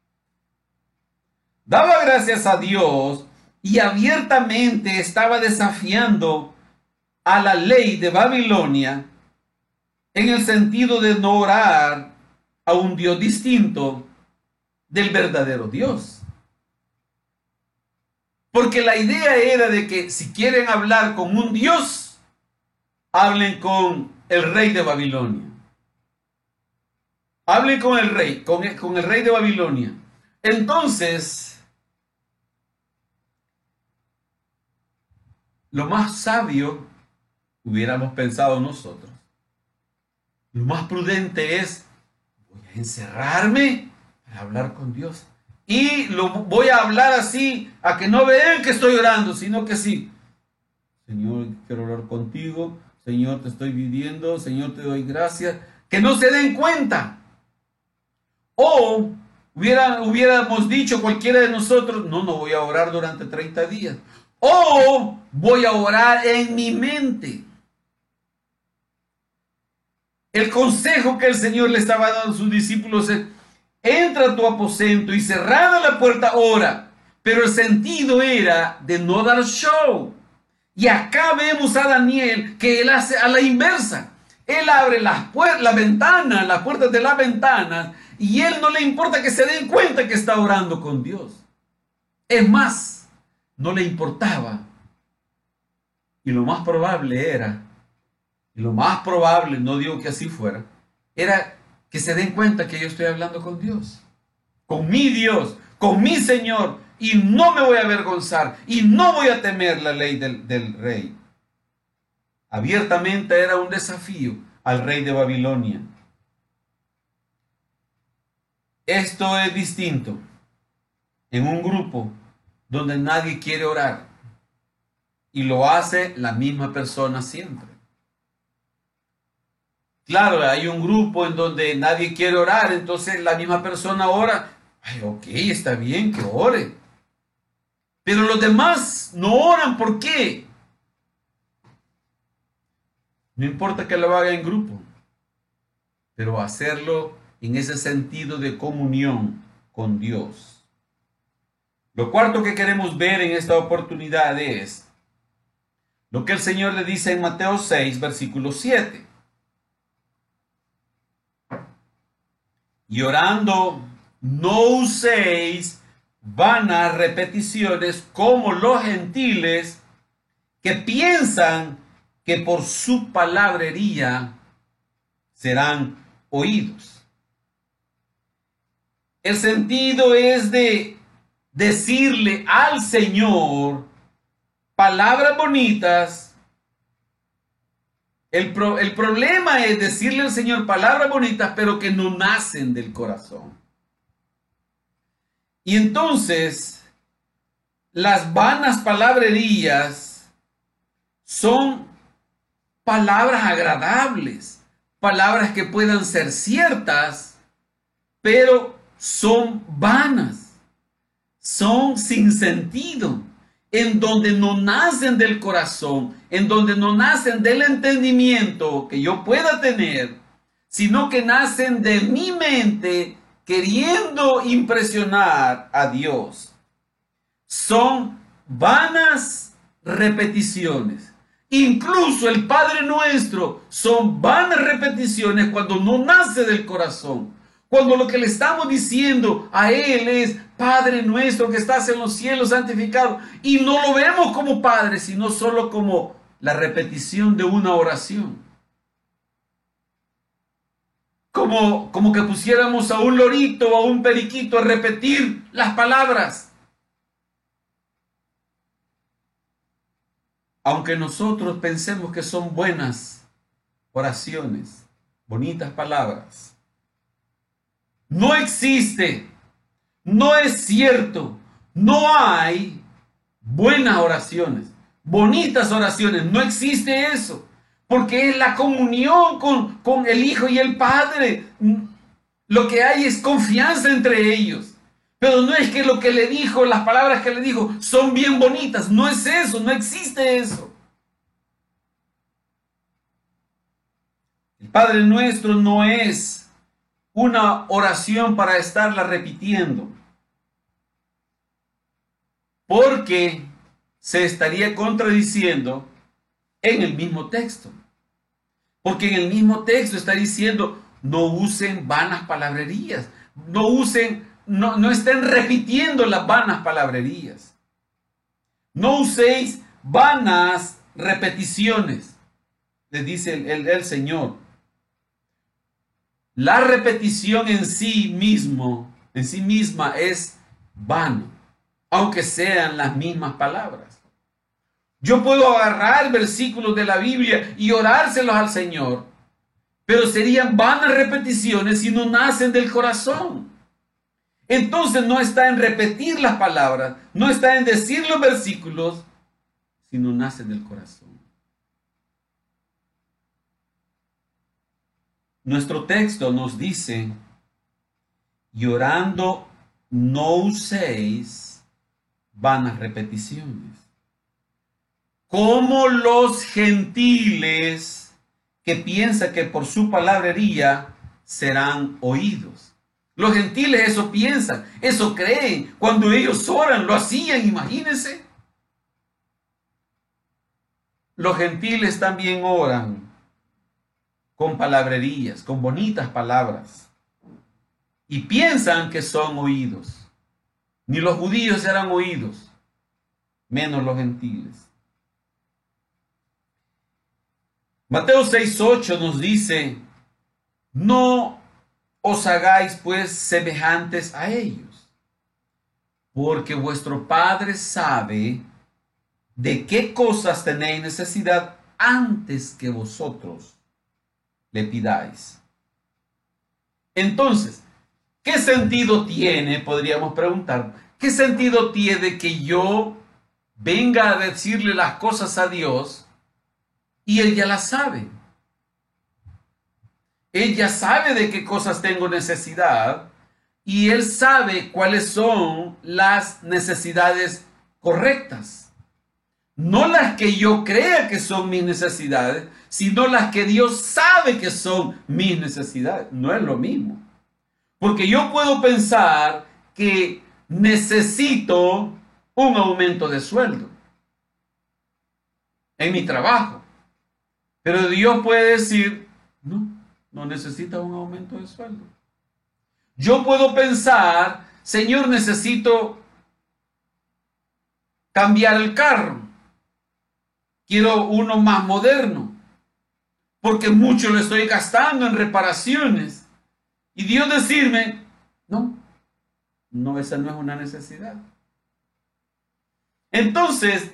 Daba gracias a Dios y abiertamente estaba desafiando a la ley de Babilonia en el sentido de no orar a un Dios distinto del verdadero Dios. Porque la idea era de que si quieren hablar con un Dios, hablen con el rey de Babilonia. Hablen con el rey, con el rey de Babilonia. Entonces, lo más sabio, hubiéramos pensado nosotros, lo más prudente es, voy a encerrarme para hablar con Dios. Y lo voy a hablar así, a que no vean que estoy orando, sino que sí. Señor, quiero hablar contigo. Señor, te estoy pidiendo. Señor, te doy gracias. Que no se den cuenta. O hubiéramos dicho cualquiera de nosotros, no voy a orar durante 30 días. O voy a orar en mi mente. El consejo que el Señor le estaba dando a sus discípulos es, entra a tu aposento y cerrada la puerta, ora. pero el sentido era de no dar show. Y acá vemos a Daniel que él hace a la inversa. Él abre las ventanas, las puertas de las ventanas, y él no le importa que se den cuenta que está orando con Dios. Es más, no le importaba. Y lo más probable era, no digo que así fuera, era que se den cuenta que yo estoy hablando con Dios. Con mi Dios, con mi Señor, y no me voy a avergonzar, y no voy a temer la ley del rey. Abiertamente era un desafío al rey de Babilonia. Esto es distinto en un grupo donde nadie quiere orar y lo hace la misma persona siempre. Claro, hay un grupo en donde nadie quiere orar, entonces la misma persona ora. Ay, ok, está bien que ore. Pero los demás no oran, ¿por qué? No importa que lo haga en grupo, pero hacerlo en ese sentido de comunión con Dios. Lo cuarto que queremos ver en esta oportunidad es lo que el Señor le dice en Mateo 6, versículo 7. Y orando, no uséis vanas repeticiones como los gentiles que piensan que por su palabrería serán oídos. El sentido es de decirle al Señor palabras bonitas. El problema es decirle al Señor palabras bonitas, pero que no nacen del corazón. Y entonces, las vanas palabrerías son palabras agradables, palabras que puedan ser ciertas, pero son vanas, son sin sentido, en donde no nacen del corazón, en donde no nacen del entendimiento que yo pueda tener, sino que nacen de mi mente queriendo impresionar a Dios. Son vanas repeticiones. Incluso el Padre Nuestro son vanas repeticiones cuando no nace del corazón. Cuando lo que le estamos diciendo a Él es: Padre Nuestro que estás en los cielos, santificado. Y no lo vemos como Padre, sino solo como la repetición de una oración. Como que pusiéramos a un lorito o a un periquito a repetir las palabras. Aunque nosotros pensemos que son buenas oraciones, bonitas palabras, no existe, no es cierto, no hay buenas oraciones, bonitas oraciones, no existe eso, porque es la comunión con el Hijo y el Padre. Lo que hay es confianza entre ellos. Pero no es que lo que le dijo, las palabras que le dijo, son bien bonitas. No es eso, no existe eso. El Padre Nuestro no es una oración para estarla repitiendo, porque se estaría contradiciendo en el mismo texto. Porque en el mismo texto está diciendo: no usen vanas palabrerías, no estén repitiendo las vanas palabrerías. No uséis vanas repeticiones, les dice el Señor. La repetición en sí misma es vano, aunque sean las mismas palabras. Yo puedo agarrar versículos de la Biblia y orárselos al Señor, pero serían vanas repeticiones si no nacen del corazón. Entonces no está en repetir las palabras, no está en decir los versículos, sino nacen del corazón. Nuestro texto nos dice: y orando no uséis vanas repeticiones, como los gentiles que piensan que por su palabrería serán oídos. Los gentiles eso piensan, eso creen. Cuando ellos oran, lo hacían, imagínense. Los gentiles también oran con palabrerías, con bonitas palabras. Y piensan que son oídos. Ni los judíos serán oídos, menos los gentiles. Mateo 6:8 nos dice: no os hagáis pues semejantes a ellos, porque vuestro Padre sabe de qué cosas tenéis necesidad antes que vosotros le pidáis. Entonces, ¿qué sentido tiene? Podríamos preguntar, ¿qué sentido tiene que yo venga a decirle las cosas a Dios y Él ya las sabe? Él ya sabe de qué cosas tengo necesidad y Él sabe cuáles son las necesidades correctas. No las que yo crea que son mis necesidades, sino las que Dios sabe que son mis necesidades. No es lo mismo. Porque yo puedo pensar que necesito un aumento de sueldo en mi trabajo. Pero Dios puede decir, no necesita un aumento de sueldo. Yo puedo pensar, Señor, necesito cambiar el carro. Quiero uno más moderno, porque mucho lo estoy gastando en reparaciones. Y Dios decirme, no, esa no es una necesidad. Entonces,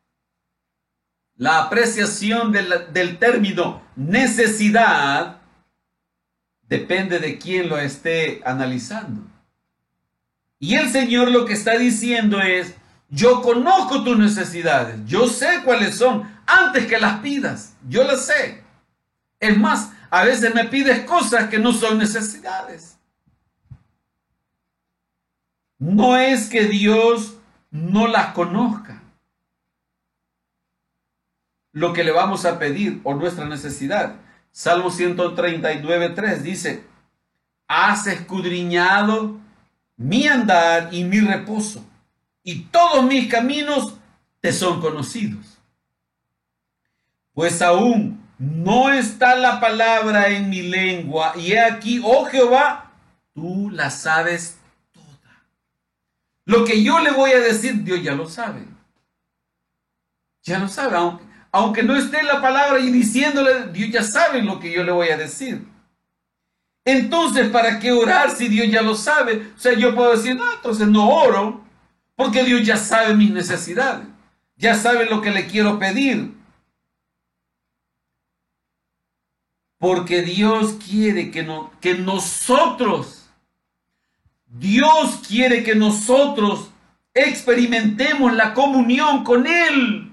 la apreciación del término necesidad depende de quién lo esté analizando. Y el Señor lo que está diciendo es, yo conozco tus necesidades, yo sé cuáles son, antes que las pidas, yo las sé. Es más, a veces me pides cosas que no son necesidades. No es que Dios no las conozca. Lo que le vamos a pedir o nuestra necesidad. Salmo 139:3 dice, has escudriñado mi andar y mi reposo, y todos mis caminos te son conocidos. Pues aún no está la palabra en mi lengua, y he aquí, oh Jehová, tú la sabes toda. Lo que yo le voy a decir, Dios ya lo sabe. Ya lo sabe, aunque no esté la palabra y diciéndole, Dios ya sabe lo que yo le voy a decir. Entonces, ¿para qué orar si Dios ya lo sabe? O sea, yo puedo decir, no, entonces no oro, porque Dios ya sabe mis necesidades, ya sabe lo que le quiero pedir. Porque Dios quiere que nosotros experimentemos la comunión con Él.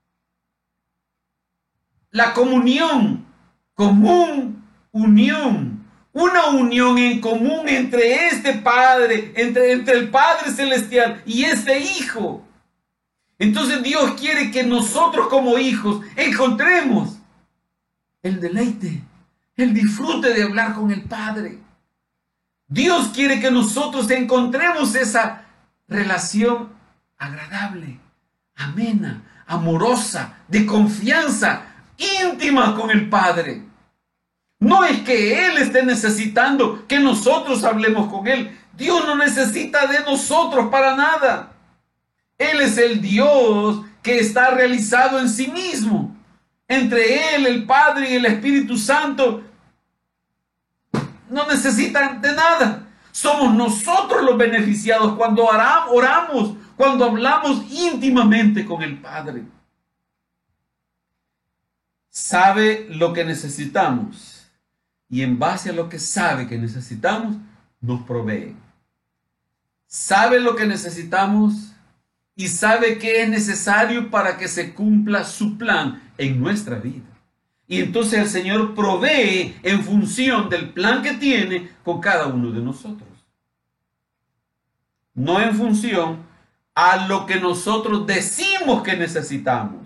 La comunión, común, unión. Una unión en común entre este Padre, entre el Padre Celestial y este Hijo. Entonces Dios quiere que nosotros como hijos encontremos el deleite, el disfrute de hablar con el Padre. Dios quiere que nosotros encontremos esa relación agradable, amena, amorosa, de confianza, íntima con el Padre. No es que Él esté necesitando que nosotros hablemos con Él. Dios no necesita de nosotros para nada. Él es el Dios que está realizado en sí mismo. Entre Él, el Padre y el Espíritu Santo no necesitan de nada. Somos nosotros los beneficiados cuando oramos, cuando hablamos íntimamente con el Padre. Sabe lo que necesitamos y en base a lo que sabe que necesitamos, nos provee. Sabe lo que necesitamos y sabe que es necesario para que se cumpla su plan en nuestra vida. Y entonces el Señor provee en función del plan que tiene con cada uno de nosotros. No en función a lo que nosotros decimos que necesitamos.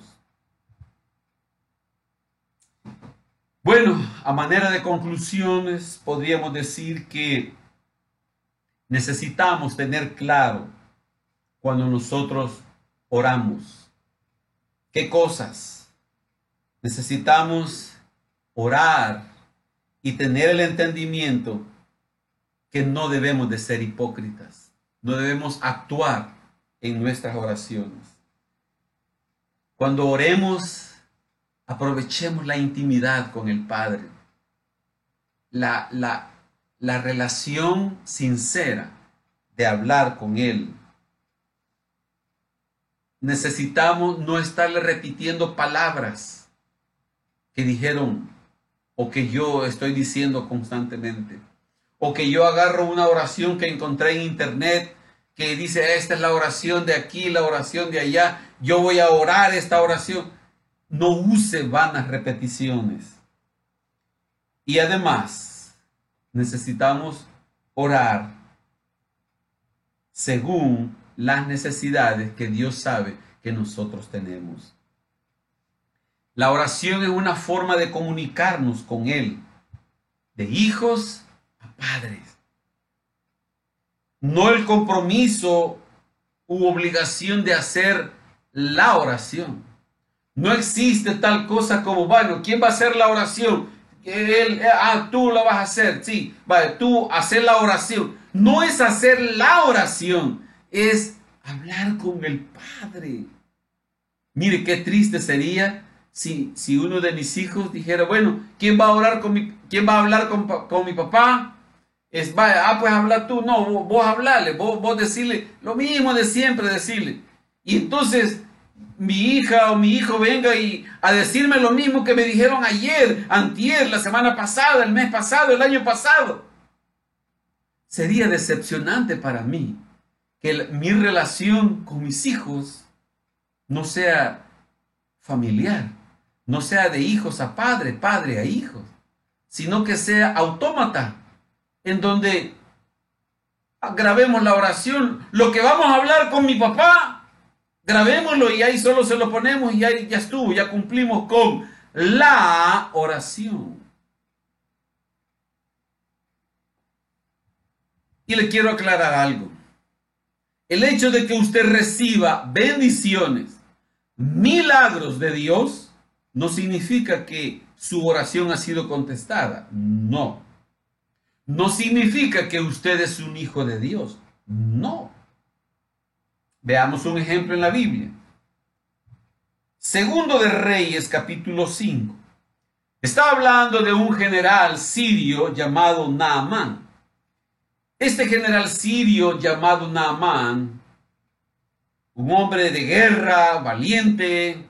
Bueno, a manera de conclusiones, podríamos decir que necesitamos tener claro cuando nosotros oramos. ¿Qué cosas? Necesitamos orar y tener el entendimiento que no debemos de ser hipócritas. No debemos actuar en nuestras oraciones. Cuando oremos, aprovechemos la intimidad con el Padre. La relación sincera de hablar con Él. Necesitamos no estarle repitiendo palabras que dijeron o que yo estoy diciendo constantemente. O que yo agarro una oración que encontré en internet que dice, esta es la oración de aquí, la oración de allá, yo voy a orar esta oración. No use vanas repeticiones. Y además, necesitamos orar según las necesidades que Dios sabe que nosotros tenemos. La oración es una forma de comunicarnos con Él, de hijos a padres. No el compromiso u obligación de hacer la oración. No existe tal cosa como, bueno, ¿quién va a hacer la oración? Tú la vas a hacer, sí, vale, tú hacer la oración. No es hacer la oración, es hablar con el Padre. Mire qué triste sería si uno de mis hijos dijera, bueno, ¿quién va a orar quién va a hablar con mi papá? Pues habla tú. No, vos hablarle, vos decirle lo mismo de siempre, decirle. Y entonces mi hija o mi hijo venga a decirme lo mismo que me dijeron ayer, antier, la semana pasada, el mes pasado, el año pasado. Sería decepcionante para mí que mi relación con mis hijos no sea familiar, no sea de hijos a padre, padre a hijos, sino que sea autómata, en donde grabemos la oración, lo que vamos a hablar con mi papá, grabémoslo y ahí solo se lo ponemos y ahí ya estuvo, ya cumplimos con la oración. Y le quiero aclarar algo. El hecho de que usted reciba bendiciones, milagros de Dios, no significa que su oración ha sido contestada. No. No significa que usted es un hijo de Dios. No. Veamos un ejemplo en la Biblia. Segundo de Reyes, capítulo 5. Está hablando de un general sirio llamado Naamán. Este general sirio llamado Naamán, un hombre de guerra, valiente,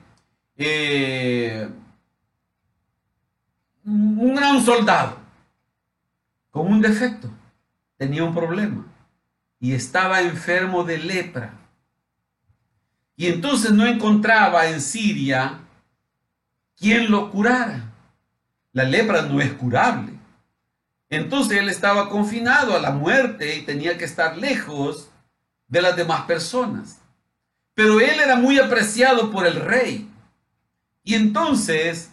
un gran soldado, con un defecto, tenía un problema y estaba enfermo de lepra. Y entonces no encontraba en Siria quien lo curara. La lepra no es curable. Entonces él estaba confinado a la muerte y tenía que estar lejos de las demás personas. Pero él era muy apreciado por el rey. Y entonces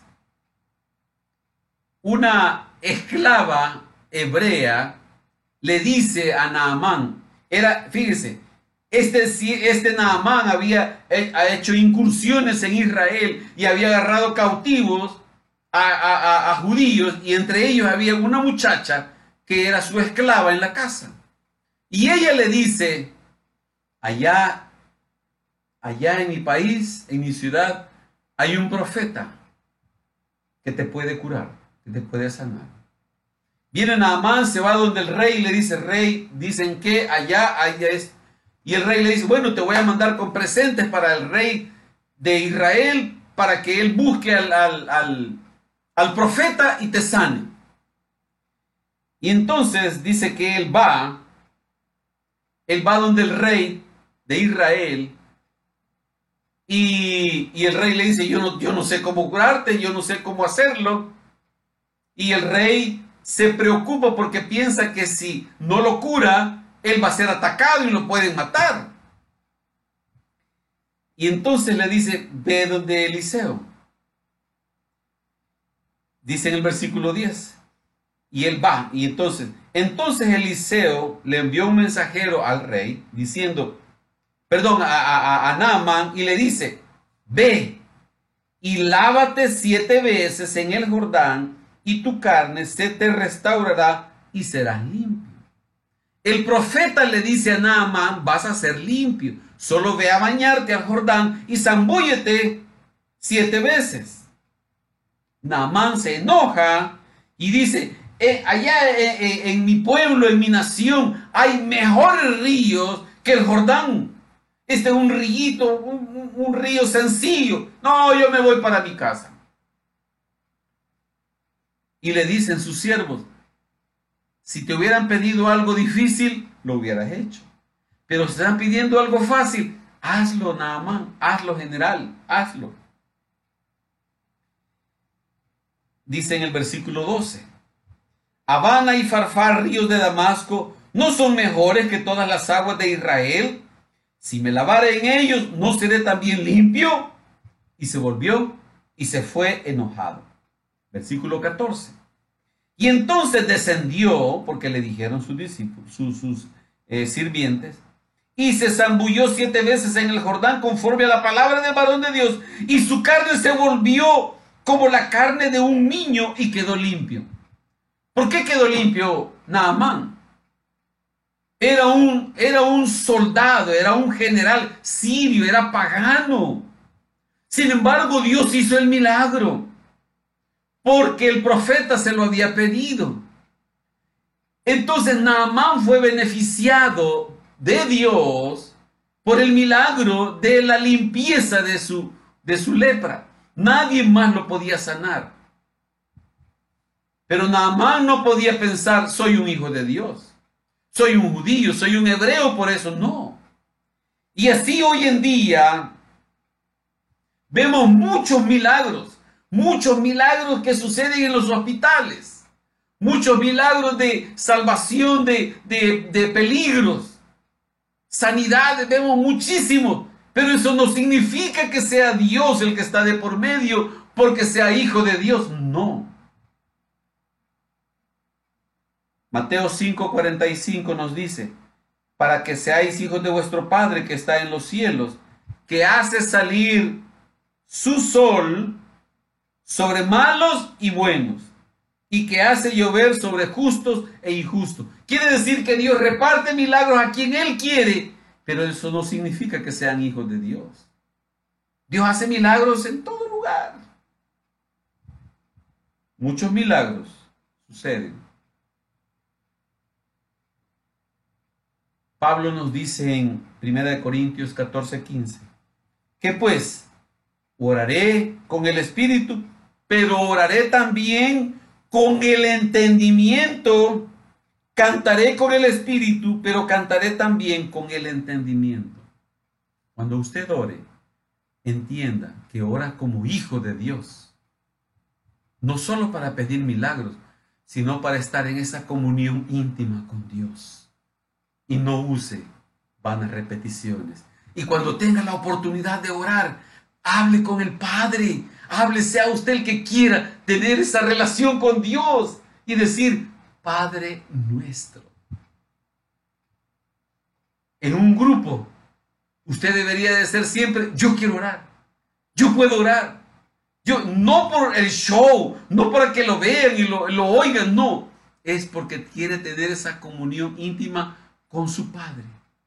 una esclava hebrea le dice a Naamán, fíjese, este Naamán había hecho incursiones en Israel y había agarrado cautivos a judíos, y entre ellos había una muchacha que era su esclava en la casa. Y ella le dice, allá en mi país, en mi ciudad, hay un profeta que te puede curar, que te puede sanar. Viene Naamán, se va donde el rey y le dice, rey, dicen que allá es. Y el rey le dice, bueno, te voy a mandar con presentes para el rey de Israel, para que él busque al profeta y te sane. Y entonces dice que él va donde el rey de Israel, y el rey le dice, yo no sé cómo curarte, yo no sé cómo hacerlo. Y el rey se preocupa porque piensa que si no lo cura, él va a ser atacado y lo pueden matar. Y entonces le dice, ve donde Eliseo. Dice en el versículo 10, Y él va. Y entonces Eliseo le envió un mensajero al rey diciendo, perdón, a Naamán, y le dice, ve y lávate 7 veces en el Jordán y tu carne se te restaurará y serás limpio. El profeta le dice a Naamán, vas a ser limpio. Solo ve a bañarte al Jordán y zambúllete 7 veces. Naamán se enoja y dice, allá en mi pueblo, en mi nación, hay mejores ríos que el Jordán. Este es un rillito, un río sencillo. No, yo me voy para mi casa. Y le dicen sus siervos, si te hubieran pedido algo difícil, lo hubieras hecho. Pero si te están pidiendo algo fácil, hazlo, Naamán, hazlo, general, hazlo. Dice en el versículo 12, Habana y Farfar, ríos de Damasco, ¿no son mejores que todas las aguas de Israel? Si me lavare en ellos, ¿no seré también limpio? Y se volvió y se fue enojado. Versículo 14. Y entonces descendió, porque le dijeron sus discípulos, sus sirvientes, y se zambulló 7 veces en el Jordán conforme a la palabra del varón de Dios, y su carne se volvió como la carne de un niño y quedó limpio. ¿Por qué quedó limpio Naamán? Era un soldado, era un general sirio, era pagano. Sin embargo, Dios hizo el milagro, porque el profeta se lo había pedido. Entonces Naamán fue beneficiado de Dios por el milagro de la limpieza de su lepra. Nadie más lo podía sanar. Pero Naamán no podía pensar, soy un hijo de Dios, soy un judío, soy un hebreo, por eso no. Y así hoy en día vemos muchos milagros que suceden en los hospitales, muchos milagros de salvación de peligros, sanidades, vemos muchísimos, pero eso no significa que sea Dios el que está de por medio, porque sea hijo de Dios, no. Mateo 5:45 nos dice, para que seáis hijos de vuestro Padre que está en los cielos, que hace salir su sol sobre malos y buenos, y que hace llover sobre justos e injustos. Quiere decir que Dios reparte milagros a quien Él quiere, pero eso no significa que sean hijos de Dios. Dios hace milagros en todo lugar. Muchos milagros suceden. Pablo nos dice en 1 Corintios 14:15, que pues oraré con el Espíritu, pero oraré también con el entendimiento. Cantaré con el Espíritu, pero cantaré también con el entendimiento. Cuando usted ore, entienda que ora como hijo de Dios. No solo para pedir milagros, sino para estar en esa comunión íntima con Dios. Y no use vanas repeticiones. Y cuando tenga la oportunidad de orar, hable con el Padre. Hable, sea usted el que quiera tener esa relación con Dios y decir, Padre nuestro. En un grupo, usted debería de ser siempre, yo quiero orar. Yo puedo orar. Yo, no por el show, no para que lo vean y lo oigan, no. Es porque quiere tener esa comunión íntima con su Padre.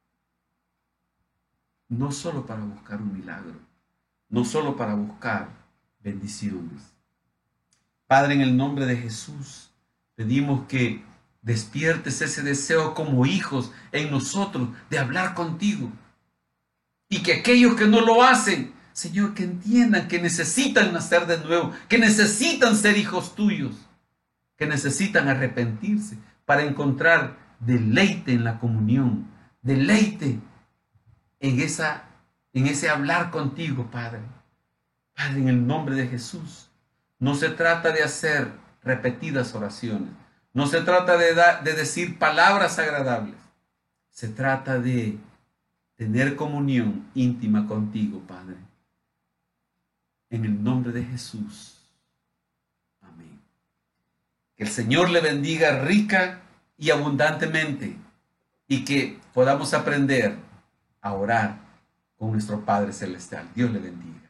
No solo para buscar un milagro, no solo para buscar bendiciones. Padre, en el nombre de Jesús, pedimos que despiertes ese deseo como hijos en nosotros de hablar contigo. Y que aquellos que no lo hacen, Señor, que entiendan que necesitan nacer de nuevo, que necesitan ser hijos tuyos, que necesitan arrepentirse para encontrar deleite en la comunión, deleite en ese hablar contigo, Padre. Padre, en el nombre de Jesús, no se trata de hacer repetidas oraciones, no se trata de decir palabras agradables, se trata de tener comunión íntima contigo, Padre. En el nombre de Jesús. Amén. Que el Señor le bendiga rica y abundantemente y que podamos aprender a orar con nuestro Padre Celestial. Dios le bendiga.